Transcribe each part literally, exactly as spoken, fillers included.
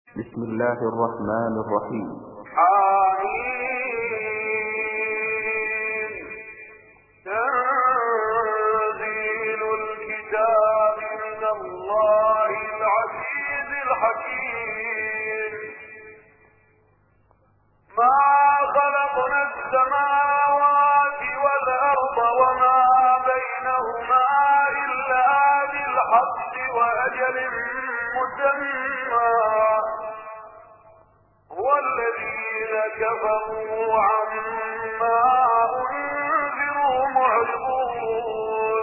بسم الله الرحمن الرحيم. آمين. تنزيل الكتاب من الله العزيز الحكيم. ما خلقنا السماوات والأرض وما بينهما إلا بالحق وأجل مسمى، والذين كفروا عما أنذروا معرضون.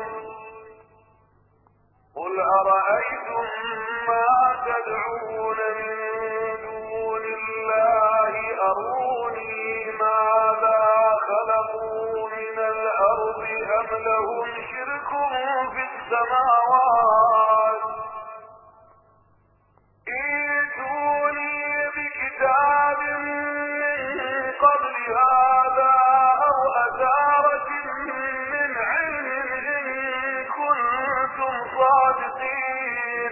قل أرأيتم ما تدعون من دون الله أروني ماذا خلقوا من الأرض أم لهم شرك في السماوات؟ ائتوني بكتاب من قبل هذا أو أثارة من علم إن كنتم صادقين.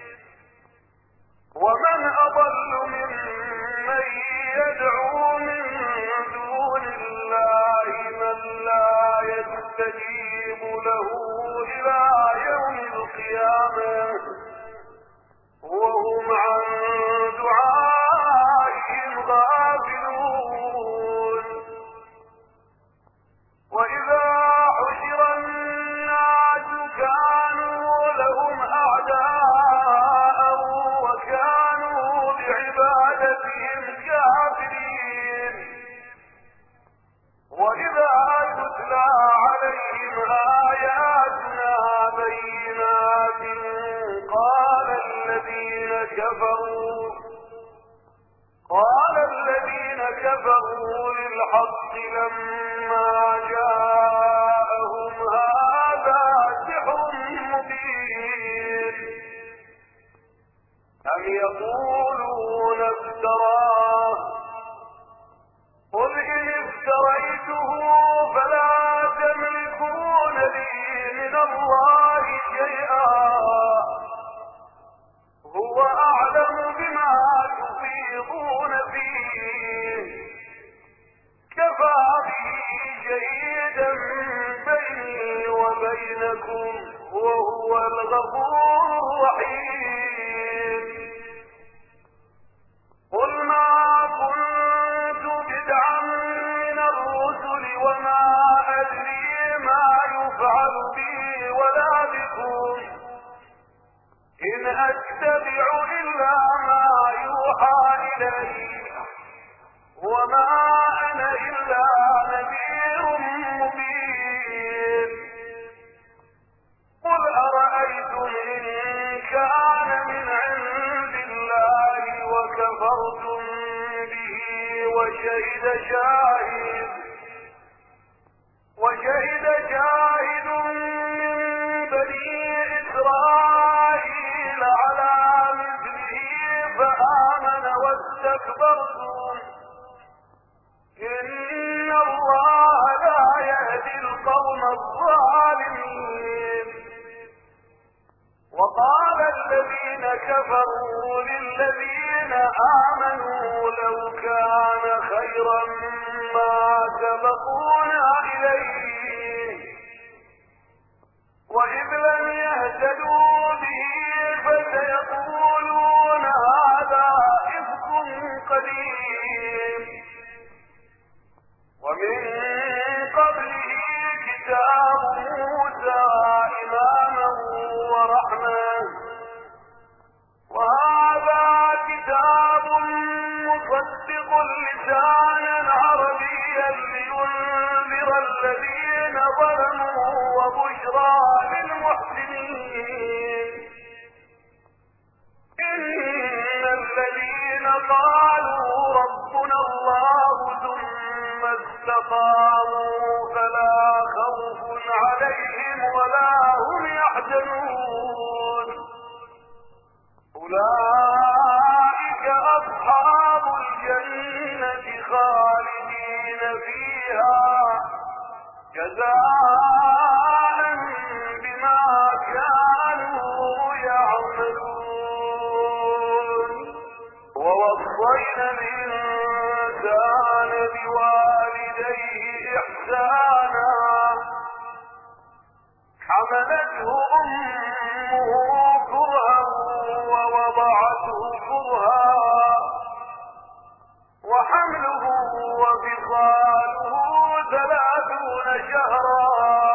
ومن أضل ممن يدعو من دون الله من لا يستجيب له إلى يوم القيامة وهم عن دعائهم غافلون. وإذا حشر الناس كانوا لهم أعداء وكانوا بعبادتهم كافرين. وإذا تتلى عليهم آياتنا بينات قال الذين كفروا قال الذين كفروا للحق لما جاءهم هذا سحر مبين. أم يقولون افتراه؟ قل إن افتريته فلا تملكون لي من الله شيئا، هو أعلم بما تفيضون فيه، كفى به شهيدا بيني وبينكم وهو الغفور الرحيم. قل ما كنت بدعا من الرسل وما أدري ما يفعل بي ولا بكم، إن أتبع إلا ما يوحى إلي وما أنا إلا نذير مبين. قل أرأيتم إن كان من عند الله وكفرتم به وشهد شاهد وشهد شاهد من بني إسرائيل على مثله فآمن واستكبرتم، إن الله لا يهدي القوم الظالمين. وقال الذين كفروا للذين آمنوا لو كان خيرا ما سبقونا إليه، وإذ لم يهتدوا به فسيقولون هذا إفك قديم. ومن قبله كتاب موسى إماما ورحمة، وهذا كتاب مصدق لسانا عربيا لينذر الذين ظلموا وبشرى للمحسنين. إن الذين قالوا ربنا الله ثم استقاموا فلا خوف عليهم ولا هم يحزنون. أولئك أصحاب الجنة خالدين فيها جزاء بما كانوا يعملون. ووصينا الإنسان بوالديه إحسانا حملته أمه كرها ووضعته كرها وحمله وفصاله ثلاثون شهرا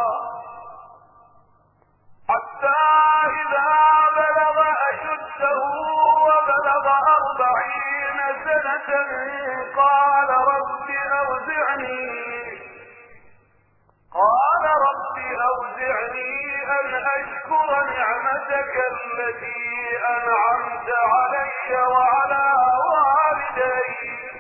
حتى إذا بلغ أشده وبلغ أربعين سنة قال رب أوزعني قال رب أوزعني أن أشكر نعمتك التي أنعمت علي وعلى والدي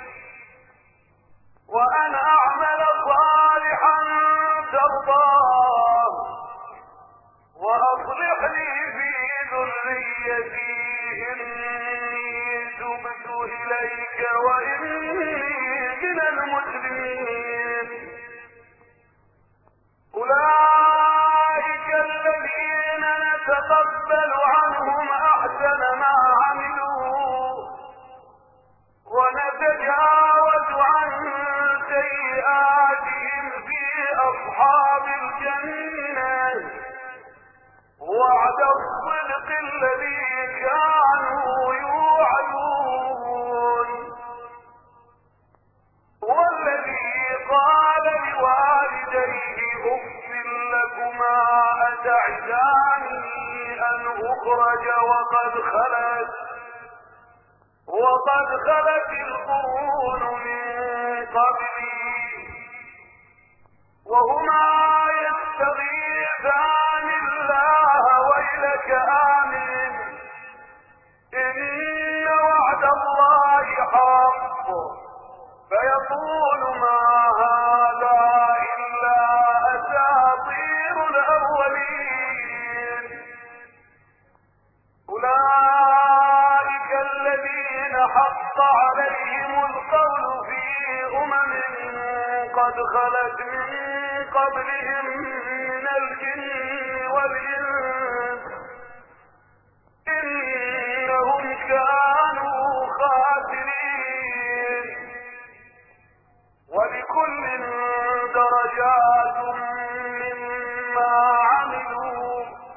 وأن أعمل صالحا ترضاه وأصلح لي في ذريتي إني تبت إليك وإني من المسلمين. أولئك الذين نتقبل عنهم أحسن ما عملوا ونتجاوز عن سيئاتهم في أصحاب الجنة وعد الصدق الذي كانوا يوعدون. والذي قال لوالديه أف لكما أتعداني أن أخرج وقد خلت وقد خلت القرون من قبلي وهما يستغيثان الله ويلك آمن إن وعد الله حق فيقول ما هذا إلا أساطير الأولين. أولئك الذين حق عليهم القول في أمم قد خلت من قبلهم من الجن والإنس إنهم كانوا خاسرين. ولكل درجات مما عملوا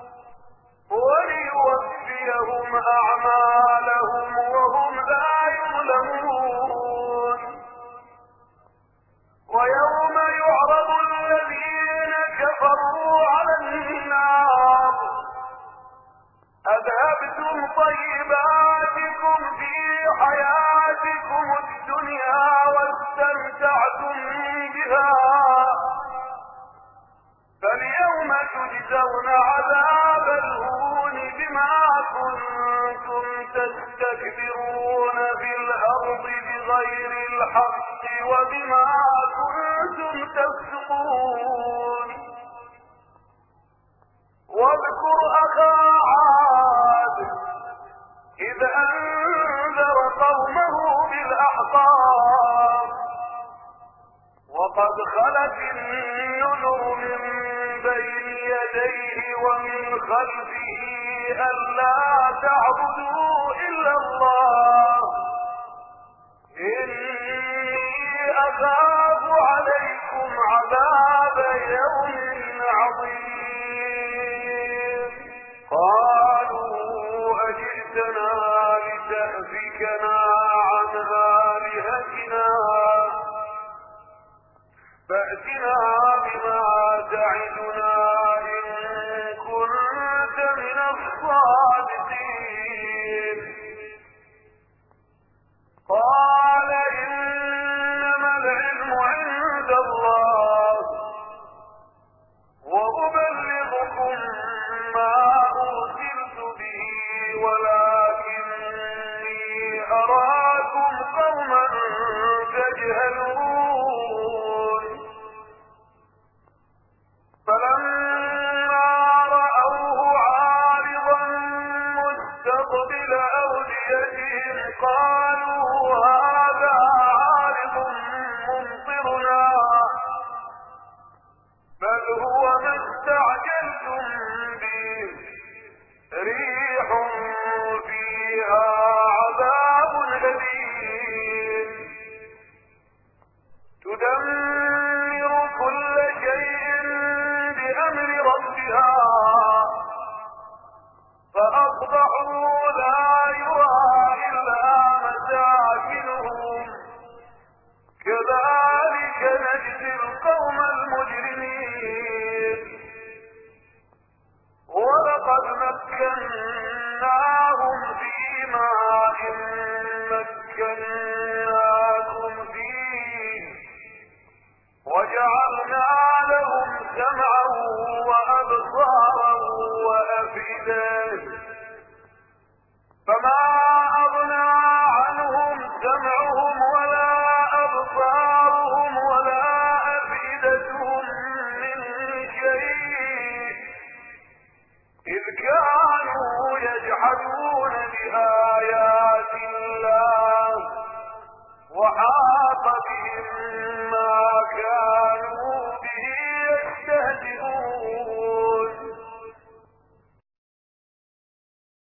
وليوفيهم أعمالهم وهم لا يظلمون. ويوم يعرض الذين كفروا على النار أذهبتم طيباتكم في حياتكم الدنيا واستمتعتم بها فاليوم تجزون عذاب الهون بما كنتم تستكبرون في الأرض بغير الحق وبما كنتم تفسقون. واذكر أخا عاد إذ أنذر قومه بالأحقاف وقد خلت النذر من بين يديه ومن خلفه ألا تعبدوا إلا الله إني أخاف عليكم عذاب يوم عظيم. قالوا أجئتنا لتأفكنا عن آلهتنا فأتنا بما تعدنا إن كنت من الصادقين. قال إنما العلم عند الله وأبلغكم ما أرسلت به ولكني أرى